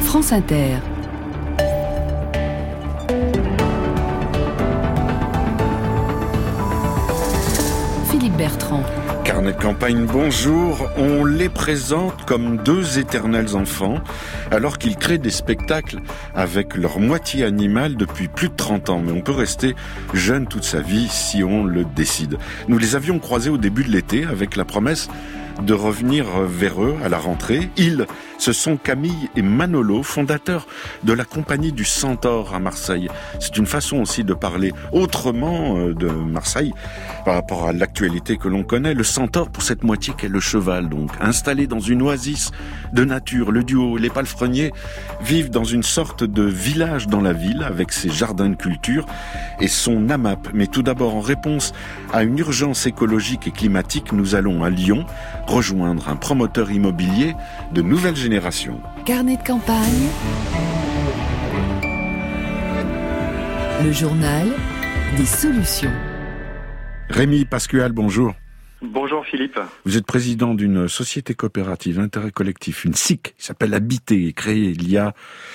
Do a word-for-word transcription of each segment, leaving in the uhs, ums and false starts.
France Inter. Philippe Bertrand. Carnet de campagne, bonjour. On les présente comme deux éternels enfants, alors qu'ils créent des spectacles avec leur moitié animale depuis plus de trente ans. Mais on peut rester jeune toute sa vie si on le décide. Nous les avions croisés au début de l'été avec la promesse de revenir vers eux à la rentrée. Ils, ce sont Camille et Manolo, fondateurs de la compagnie du Centaure à Marseille. C'est une façon aussi de parler autrement de Marseille par rapport à l'actualité que l'on connaît. Le Centaure pour cette moitié qu'est le cheval, donc. Installé dans une oasis de nature, le duo Les Palefreniers vivent dans une sorte de village dans la ville avec ses jardins de culture et son AMAP. Mais tout d'abord, en réponse à une urgence écologique et climatique, nous allons à Lyon rejoindre un promoteur immobilier de nouvelle génération. Carnet de campagne. Le journal des solutions. Rémi Pascual, bonjour. Bonjour Philippe. Vous êtes président d'une société coopérative d'intérêt collectif, une S I C, qui s'appelle Habiter, créée il y a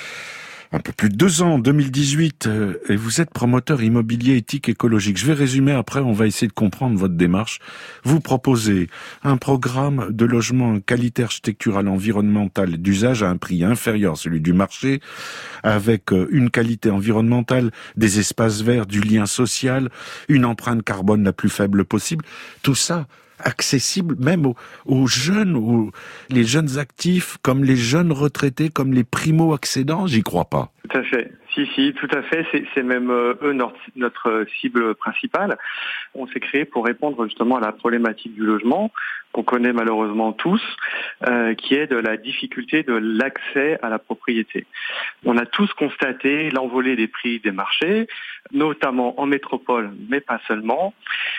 un peu plus de deux ans, deux mille dix-huit, et vous êtes promoteur immobilier éthique écologique. Je vais résumer, après on va essayer de comprendre votre démarche. Vous proposez un programme de logement qualité architecturale, environnementale d'usage à un prix inférieur à celui du marché, avec une qualité environnementale, des espaces verts, du lien social, une empreinte carbone la plus faible possible. Tout ça accessible même aux, aux jeunes, aux, les jeunes actifs, comme les jeunes retraités, comme les primo-accédants, j'y crois pas. Tout à fait. Si, si, tout à fait. C'est, c'est même euh, eux notre, notre cible principale. On s'est créé pour répondre justement à la problématique du logement qu'on connaît malheureusement tous, euh, qui est de la difficulté de l'accès à la propriété. On a tous constaté l'envolée des prix des marchés, notamment en métropole, mais pas seulement.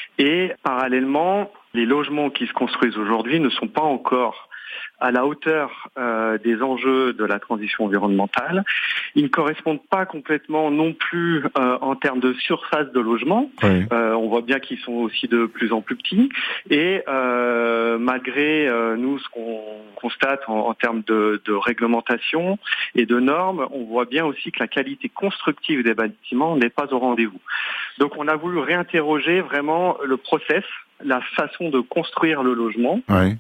Et parallèlement, les logements qui se construisent aujourd'hui ne sont pas encore à la hauteur euh, des enjeux de la transition environnementale. Ils ne correspondent pas complètement non plus euh, en termes de surface de logement. Oui. Euh, on voit bien qu'ils sont aussi de plus en plus petits. Et euh, malgré euh, nous ce qu'on constate en, en termes de, de réglementation et de normes, on voit bien aussi que la qualité constructive des bâtiments n'est pas au rendez-vous. Donc on a voulu réinterroger vraiment le process, la façon de construire le logement. Oui.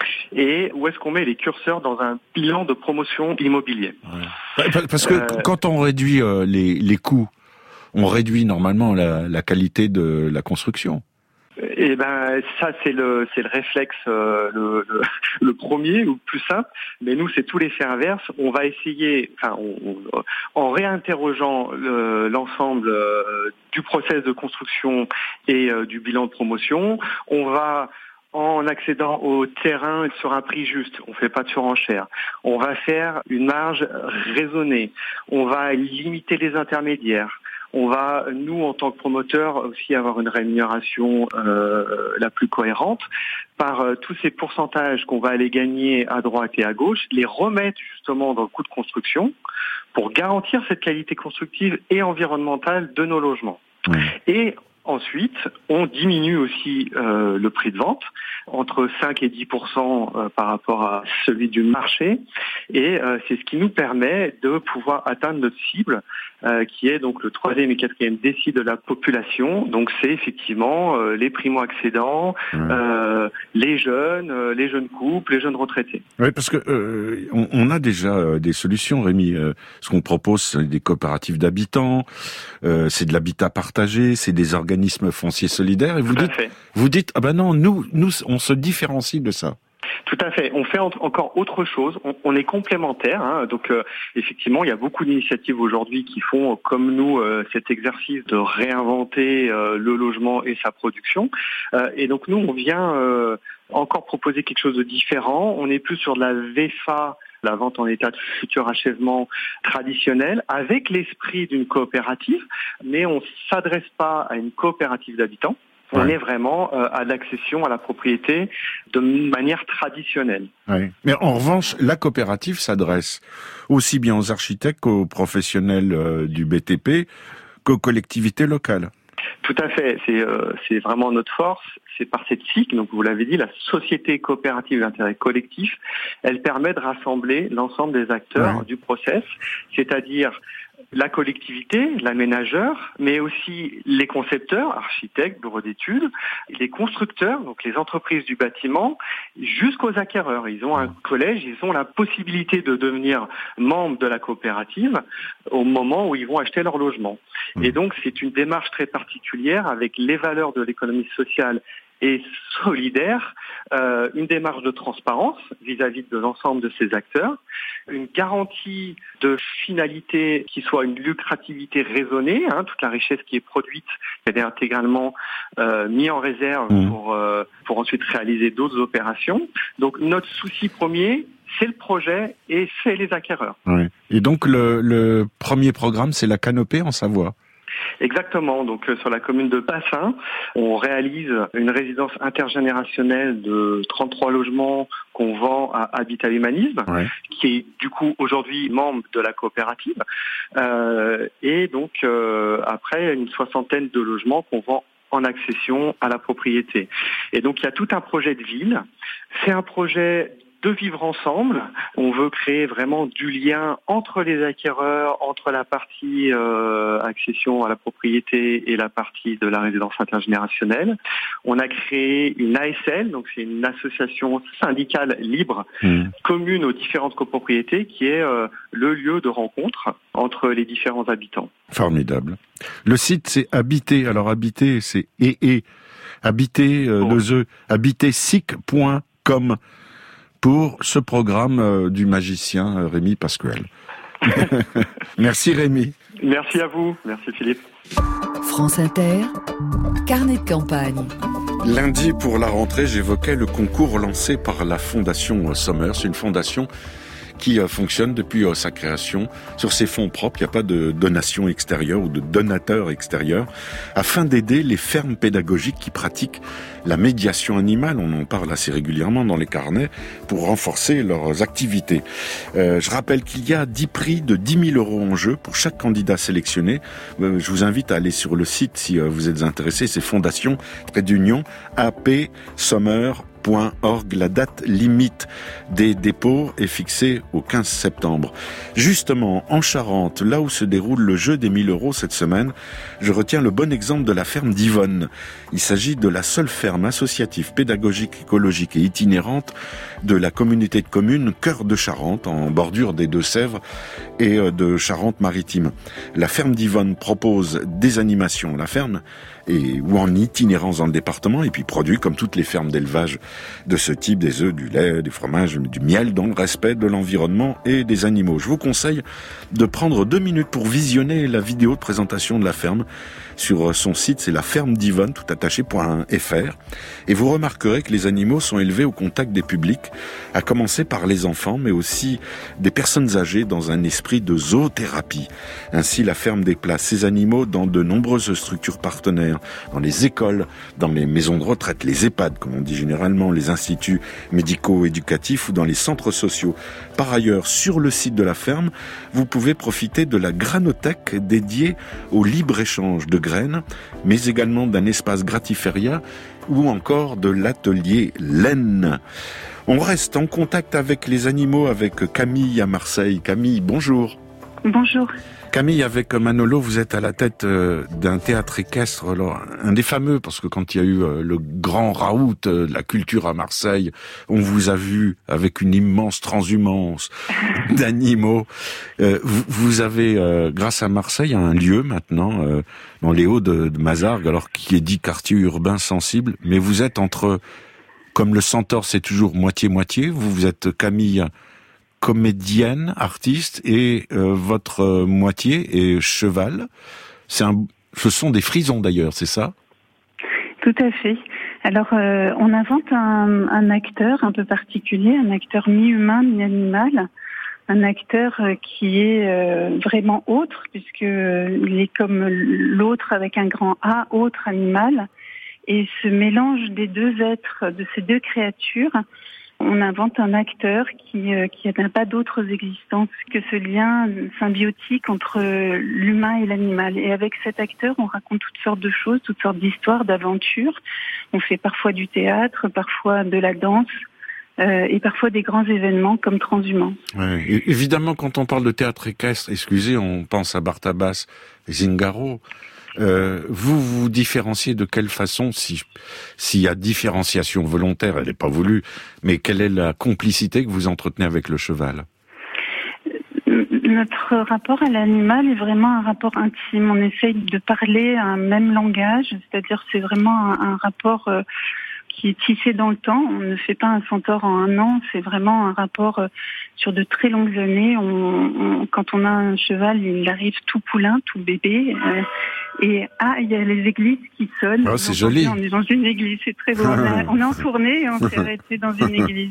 Et où est-ce qu'on met les curseurs dans un bilan de promotion immobilier ? Ouais. Parce que euh... quand on réduit euh, les, les coûts, on réduit normalement la, la qualité de la construction. Eh ben, ça c'est le c'est le réflexe euh, le, le le premier ou le plus simple. Mais nous c'est tout l'effet inverse. On va essayer, enfin, on, on, en réinterrogeant le, l'ensemble euh, du process de construction et euh, du bilan de promotion, on va en accédant au terrain sur un prix juste, on fait pas de surenchère. On va faire une marge raisonnée. On va limiter les intermédiaires. On va, nous, en tant que promoteurs, aussi avoir une rémunération euh, la plus cohérente par euh, tous ces pourcentages qu'on va aller gagner à droite et à gauche, les remettre justement dans le coût de construction pour garantir cette qualité constructive et environnementale de nos logements. Mmh. Et ensuite, on diminue aussi euh, le prix de vente entre cinq et dix pour cent euh, par rapport à celui du marché, et euh, c'est ce qui nous permet de pouvoir atteindre notre cible, euh, qui est donc le troisième et quatrième décile de la population. Donc c'est effectivement euh, les primo-accédants, mmh. euh, les jeunes, euh, les jeunes couples, les jeunes retraités. Oui, parce que euh, on, on a déjà euh, des solutions, Rémi. Euh, ce qu'on propose, c'est des coopératives d'habitants, euh, c'est de l'habitat partagé, c'est des organismes fonciers solidaires. Et vous Tout dites, vous dites, ah ben non, nous, nous, on se différencie de ça. Tout à fait. On fait encore autre chose. On, on est complémentaires. Hein. Donc, euh, effectivement, il y a beaucoup d'initiatives aujourd'hui qui font, comme nous, euh, cet exercice de réinventer euh, le logement et sa production. Euh, et donc, nous, on vient euh, encore proposer quelque chose de différent. On est plus sur de la V F A, la vente en état de futur achèvement traditionnelle, avec l'esprit d'une coopérative, mais on ne s'adresse pas à une coopérative d'habitants. On ouais. est vraiment euh, à l'accession à la propriété de manière traditionnelle. Ouais. Mais en revanche, la coopérative s'adresse aussi bien aux architectes qu'aux professionnels euh, du B T P qu'aux collectivités locales. Tout à fait, c'est, euh, c'est vraiment notre force, c'est par cette S I C, donc vous l'avez dit, la Société coopérative d'intérêt collectif, elle permet de rassembler l'ensemble des acteurs ouais. du process, c'est-à-dire la collectivité, l'aménageur, mais aussi les concepteurs, architectes, bureaux d'études, les constructeurs, donc les entreprises du bâtiment, jusqu'aux acquéreurs. Ils ont un collège, ils ont la possibilité de devenir membres de la coopérative au moment où ils vont acheter leur logement. Et donc c'est une démarche très particulière avec les valeurs de l'économie sociale et solidaire, euh, une démarche de transparence vis-à-vis de l'ensemble de ces acteurs, une garantie de finalité qui soit une lucrativité raisonnée, hein, toute la richesse qui est produite, elle est intégralement euh, mise en réserve mmh. pour, euh, pour ensuite réaliser d'autres opérations. Donc notre souci premier, c'est le projet et c'est les acquéreurs. Oui. Et donc le, le premier programme, c'est la Canopée en Savoie. Exactement. Donc euh, sur la commune de Passin, on réalise une résidence intergénérationnelle de trente-trois logements qu'on vend à Habitat Humanisme, ouais. qui est du coup aujourd'hui membre de la coopérative, euh, et donc euh, après une soixantaine de logements qu'on vend en accession à la propriété. Et donc il y a tout un projet de ville. C'est un projet de vivre ensemble. On veut créer vraiment du lien entre les acquéreurs, entre la partie euh, accession à la propriété et la partie de la résidence intergénérationnelle. On a créé une A S L, donc c'est une association syndicale libre, mmh. commune aux différentes copropriétés, qui est euh, le lieu de rencontre entre les différents habitants. Formidable. Le site, c'est Habiter. Alors Habiter, c'est et et Habiter, euh, oh. le habiter s i c point com. Pour ce programme euh, du magicien euh, Rémi Pasquel. Merci Rémi. Merci à vous. Merci Philippe. France Inter, carnet de campagne. Lundi, pour la rentrée, j'évoquais le concours lancé par la Fondation Sommer. C'est une fondation qui fonctionne depuis sa création sur ses fonds propres. Il n'y a pas de donation extérieure ou de donateur extérieur, afin d'aider les fermes pédagogiques qui pratiquent la médiation animale. On en parle assez régulièrement dans les carnets pour renforcer leurs activités. Euh, je rappelle qu'il y a dix prix de dix mille euros en jeu pour chaque candidat sélectionné. Euh, je vous invite à aller sur le site si euh, vous êtes intéressé. C'est Fondation Trait d'Union A P Sommer. .org. La date limite des dépôts est fixée au quinze septembre. Justement, en Charente, là où se déroule le jeu des mille euros cette semaine, je retiens le bon exemple de la ferme d'Yvonne. Il s'agit de la seule ferme associative, pédagogique, écologique et itinérante de la communauté de communes Cœur de Charente, en bordure des Deux-Sèvres et de Charente-Maritime. La ferme d'Yvonne propose des animations. La ferme et ou en itinérance dans le département, et puis produit, comme toutes les fermes d'élevage de ce type, des œufs, du lait, du fromage, du miel, dans le respect de l'environnement et des animaux. Je vous conseille de prendre deux minutes pour visionner la vidéo de présentation de la ferme. Sur son site, c'est la ferme d'Yvonne, tout attaché, .fr. Et vous remarquerez que les animaux sont élevés au contact des publics, à commencer par les enfants, mais aussi des personnes âgées dans un esprit de zoothérapie. Ainsi, la ferme déplace ces animaux dans de nombreuses structures partenaires, dans les écoles, dans les maisons de retraite, les EHPAD, comme on dit généralement, les instituts médico-éducatifs ou dans les centres sociaux. Par ailleurs, sur le site de la ferme, vous pouvez profiter de la granothèque dédiée au libre-échange de graines, mais également d'un espace gratiféria ou encore de l'atelier laine. On reste en contact avec les animaux avec Camille à Marseille. Camille, bonjour. Bonjour. Camille, avec Manolo, vous êtes à la tête euh, d'un théâtre équestre, alors, un des fameux, parce que quand il y a eu euh, le grand raout euh, de la culture à Marseille, on vous a vu avec une immense transhumance d'animaux. Euh, vous, vous avez, euh, grâce à Marseille, un lieu maintenant, euh, dans les Hauts de, de Mazargues, alors qui est dit quartier urbain sensible, mais vous êtes entre, comme le centaure c'est toujours moitié-moitié, vous, vous êtes Camille, comédienne, artiste, et euh, votre euh, moitié est cheval. C'est un, ce sont des frisons d'ailleurs, c'est ça? Tout à fait. Alors, euh, on invente un, un acteur un peu particulier, un acteur mi-humain, mi-animal, un acteur euh, qui est euh, vraiment autre, puisque euh, il est comme l'autre avec un grand A, autre animal, et ce mélange des deux êtres, de ces deux créatures, On invente un acteur qui, euh, qui n'a pas d'autres existences que ce lien symbiotique entre l'humain et l'animal. Et avec cet acteur, on raconte toutes sortes de choses, toutes sortes d'histoires, d'aventures. On fait parfois du théâtre, parfois de la danse. Euh, et parfois des grands événements comme Transhumance. Ouais, évidemment, quand on parle de théâtre équestre, excusez, on pense à Bartabas et Zingaro. Euh, vous vous différenciez de quelle façon, si s'il y a différenciation volontaire, elle n'est pas voulue, mais quelle est la complicité que vous entretenez avec le cheval ? Notre rapport à l'animal est vraiment un rapport intime. On essaye de parler un même langage, c'est-à-dire c'est vraiment un, un rapport euh, qui est tissé dans le temps. On ne fait pas un centaure en un an, c'est vraiment un rapport euh, sur de très longues années. On, on, quand on a un cheval, il arrive tout poulain, tout bébé. Euh, et ah, il y a les églises qui sonnent. Oh, c'est joli. On est dans une église, c'est très beau. On, a, on est en tournée et on s'est arrêté dans une église.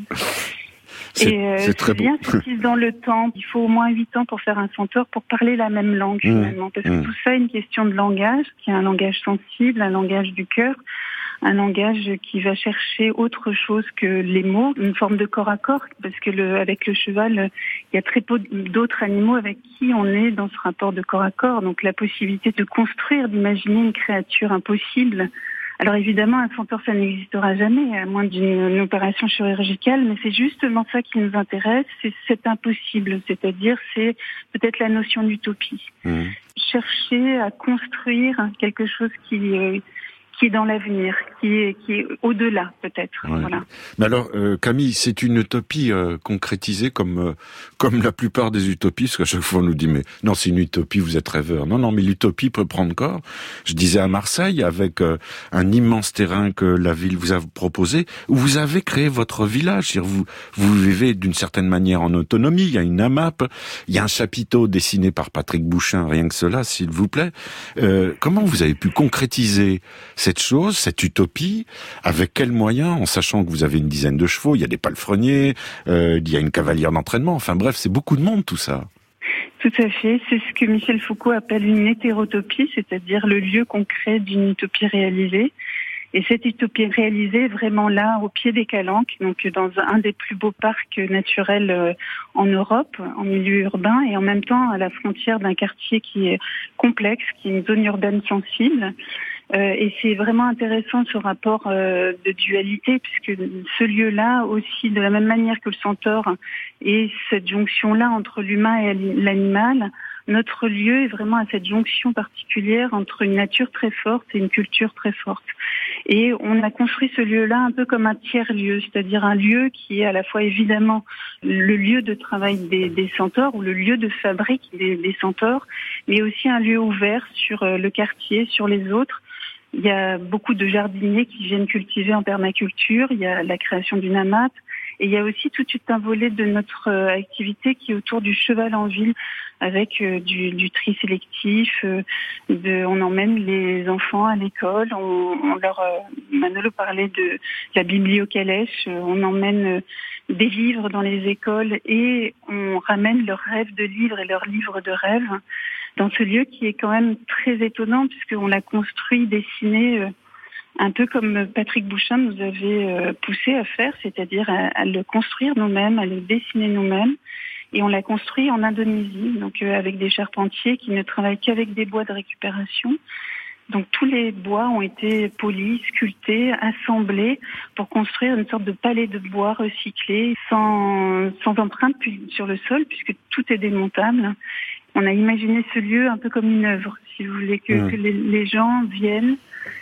C'est, et euh, c'est très ce lien beau. se tisse dans le temps. Il faut au moins huit ans pour faire un centaure, pour parler la même langue finalement. Parce que mmh. tout ça est une question de langage, qui est un langage sensible, un langage du cœur, un langage qui va chercher autre chose que les mots, une forme de corps à corps, parce que le, avec le cheval, il y a très peu d'autres animaux avec qui on est dans ce rapport de corps à corps. Donc la possibilité de construire, d'imaginer une créature impossible. Alors évidemment, un centaure, ça n'existera jamais, à moins d'une opération chirurgicale, mais c'est justement ça qui nous intéresse, c'est cet impossible, c'est-à-dire c'est peut-être la notion d'utopie. Mmh. Chercher à construire quelque chose qui est, qui est dans l'avenir, qui est, qui est au-delà peut-être. Ouais. Voilà. Mais alors, euh, Camille, c'est une utopie euh, concrétisée comme euh, comme la plupart des utopies, parce qu'à chaque fois on nous dit mais non, c'est une utopie, vous êtes rêveur. Non, non, mais l'utopie peut prendre corps. Je disais à Marseille, avec euh, un immense terrain que la ville vous a proposé, où vous avez créé votre village. C'est-à-dire vous vous vivez d'une certaine manière en autonomie. Il y a une AMAP, il y a un chapiteau dessiné par Patrick Bouchin, rien que cela, s'il vous plaît. Euh, comment vous avez pu concrétiser cette chose, cette utopie, avec quels moyens, en sachant que vous avez une dizaine de chevaux, il y a des palefreniers, euh, il y a une cavalière d'entraînement, enfin bref, c'est beaucoup de monde tout ça. Tout à fait, c'est ce que Michel Foucault appelle une hétérotopie, c'est-à-dire le lieu concret d'une utopie réalisée. Et cette utopie réalisée est vraiment là, au pied des Calanques, donc dans un des plus beaux parcs naturels en Europe, en milieu urbain, et en même temps à la frontière d'un quartier qui est complexe, qui est une zone urbaine sensible. Euh, et c'est vraiment intéressant ce rapport euh, de dualité, puisque ce lieu-là aussi, de la même manière que le centaure, et cette jonction-là entre l'humain et l'animal, notre lieu est vraiment à cette jonction particulière entre une nature très forte et une culture très forte. Et on a construit ce lieu-là un peu comme un tiers-lieu, c'est-à-dire un lieu qui est à la fois évidemment le lieu de travail des, des centaures ou le lieu de fabrique des, des centaures, mais aussi un lieu ouvert sur le quartier, sur les autres. Il y a beaucoup de jardiniers qui viennent cultiver en permaculture, il y a la création d'une AMAP, et il y a aussi tout un volet de notre activité qui est autour du cheval en ville, avec euh, du, du tri sélectif, euh, de, on emmène les enfants à l'école, on, on leur, euh, Manolo parlait de la bibliocalèche, euh, on emmène euh, des livres dans les écoles et on ramène leurs rêves de livres et leurs livres de rêves dans ce lieu qui est quand même très étonnant puisqu'on l'a construit, dessiné euh, un peu comme Patrick Bouchin nous avait euh, poussé à faire, c'est-à-dire à, à le construire nous-mêmes, à le dessiner nous-mêmes. Et on l'a construit en Indonésie, donc euh, avec des charpentiers qui ne travaillent qu'avec des bois de récupération. Donc tous les bois ont été polis, sculptés, assemblés pour construire une sorte de palais de bois recyclé, sans, sans empreinte sur le sol, puisque tout est démontable. On a imaginé ce lieu un peu comme une œuvre, si vous voulez, que, mmh. que les, les gens viennent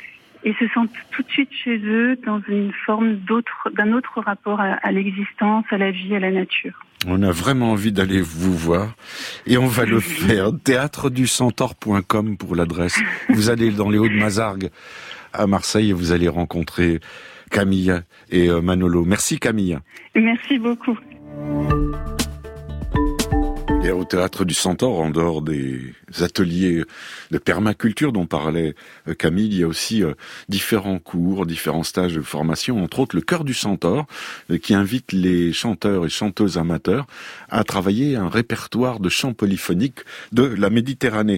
et se sentent tout de suite chez eux dans une forme d'autre, d'un autre rapport à, à l'existence, à la vie, à la nature. On a vraiment envie d'aller vous voir et on va le faire. théâtre du centaure point com pour l'adresse. Vous allez dans les Hauts-de-Mazargues à Marseille et vous allez rencontrer Camille et Manolo. Merci Camille. Merci beaucoup. Et au Théâtre du Centaure, en dehors des ateliers de permaculture dont parlait Camille, il y a aussi différents cours, différents stages de formation, entre autres le Chœur du Centaure, qui invite les chanteurs et chanteuses amateurs à travailler un répertoire de chants polyphoniques de la Méditerranée.